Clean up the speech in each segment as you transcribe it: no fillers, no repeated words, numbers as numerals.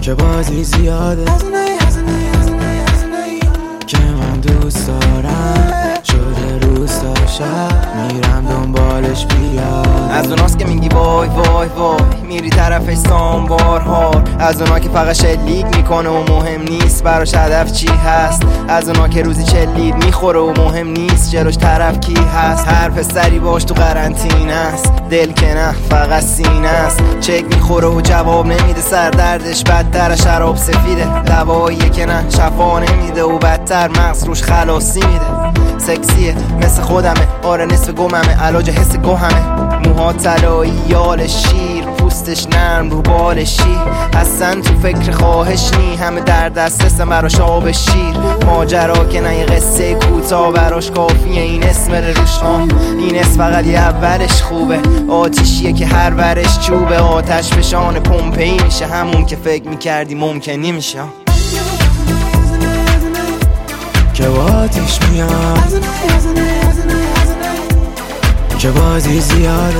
که بازی زیاده که من دوست دارم شده روز تا شب میرم دنبالش بیاد. از اوناست که میگی وای وای وای میری طرفش سامبار هار، از اونا که فقط شلیک میکنه و مهم نیست براش هدف چی هست، از اونا که روزی چلید میخوره و مهم نیست جلوش طرف کی هست. هر پسری باش تو قرنطینه است، دل که نه فقط سینه است، چک میخوره و جواب نمیده، سردردش بدتر شراب سفیده، دواییه که نه شفا نمیده و بدتر مغز روش خلاصی میده. سکسیه مثل خودمه، آره نصف گممه، علاج حس گوهمه، موها طلایی یال شیر، پوستش نرم رو بالشی، اصلا تو فکر خواهش نی، همه در دسترسم براش آب شیر، ماجرا که نه یه قصه کوتاه براش کافیه این اسم روش. این اسم فقط یه اولش خوبه، آتیشیه که هر ورش چوبه، آتش فشان پمپئی میشه، همون که فکر میکردی ممکن نمیشه. که با آتیش میاد که بازی زیاده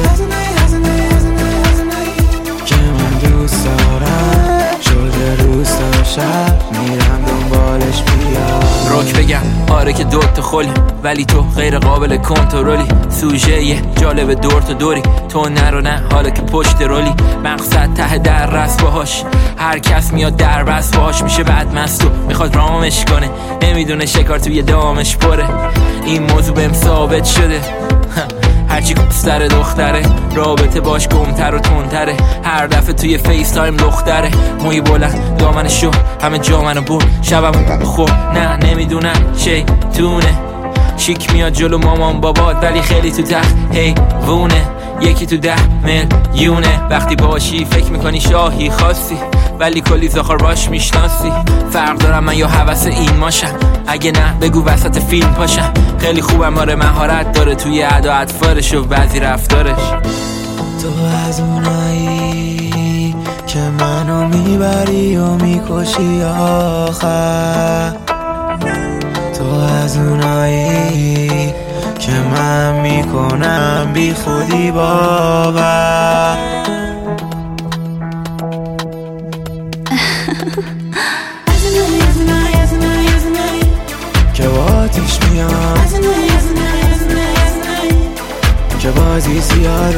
که من دوست دارم شده روز تا شب میرم دنبالش بیاد. روک بگم آره که دوت خلی ولی تو غیر قابل کنترلی، سوژه یه جالب دور تو دوری، تو نرو نه حالا که پشت رولی، مقصد ته در رس باهاش، هر کس میاد در بس باهاش میشه بعد مستو میخواد رامش کنه، نمیدونه شکار توی دامش پره، این موضوع بهم ثابت شده هرچی سر دختره رابطه باش گمتر و تندتره، هر دفعه توی فیس تایم دختره، موی بلند دامن شو همه جا منو بر، شبم خب نه نمیدونم شیطونه، چیک میاد جلو مامان بابات ولی خیلی تو تخت هی وونه، یکی تو 10 میلیونه، وقتی باشی فکر میکنی شاهی خاصی ولی کلی زخار باش میشناسی، فرق دارم من یا حوث این ماشم، اگه نه بگو وسط فیلم پاشم، خیلی خوبم آره مهارت داره توی ادا اطفارش و بعضی رفتارش. تو از اونایی که منو میبری و میکشی آخر، تو از اونایی که من میکنم بی خودی باور که با آتیش میاد که بازی زیاده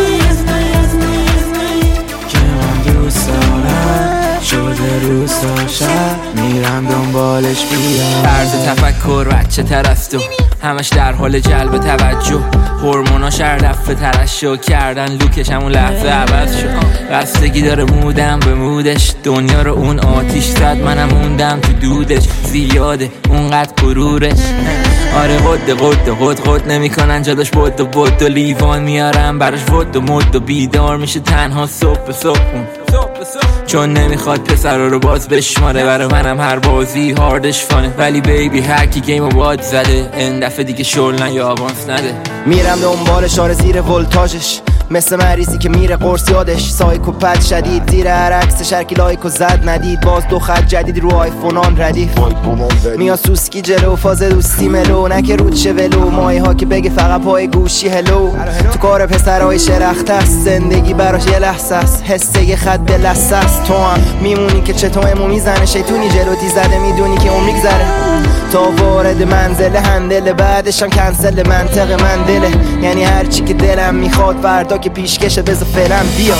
که من دوست دارم شده روز تا شب میرم دنبالش بیاد. طرز تفکر بچه تر از تو، همش در حال جلب توجه، هورموناش هر دفعه ترشح کردن لوکش همون لحظه عوض شد، بستگی داره مودم به مودش، دنیا رو اون آتیش زد منم موندم تو دودش، زیاده اونقدر غرورش، آره قد نمیکنن جاداش بود و لیوان میارم براش ود و مد و بیدار میشه تنها صبح چون نمیخواد پسر رو باز بشماره، برای منم هر بازی هاردش فانه، ولی بیبی هرکی گیم و باد زده این دفعه دیگه شل نه یا آوانس نده، میرم دنبالش آره زیر ولتاژش، مثل مریضی که میره قرص یادش، سایکوپت شدید زیر هر عکسش، هرکی لایکو زد ندید، باز 2 خط جدید رو آیفونان ردیف، میاد سوسکی جلو فاز دوستی ملو، نکه رود شه ولو، مایه ها که بگه فقط پای گوشی هلو، تو کار پسرهای شرخت است، زندگی براش یه لحظه است، حسه یه خط لسه است، تو هم میمونی که چطورمو میزنه، شیطونی جلوتی زده میدونی که عمر میگذره، تا وارد منزل هندل بعدش هم کنسل منطق من دله، یعنی هرچی که دلم میخواد فردا که پیشکشه بذار فعلا بیا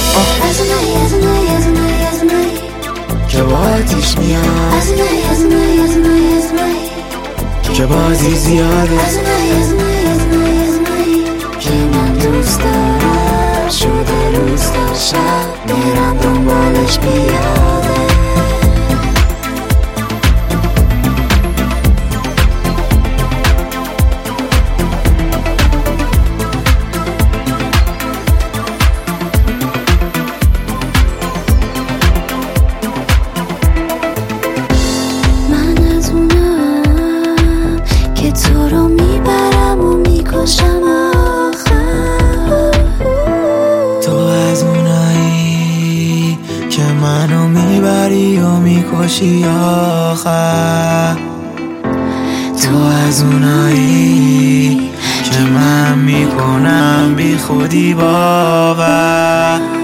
که با آتیش میاد که بازی زیاده که من دوست دارم شده روز تا شب میرم دنبالش بیاده. تو رو میبرم و میکشم آخر، تو از اونایی که منو میبری و میکشی آخر، تو از اونایی که من میکنم بی خودی باور.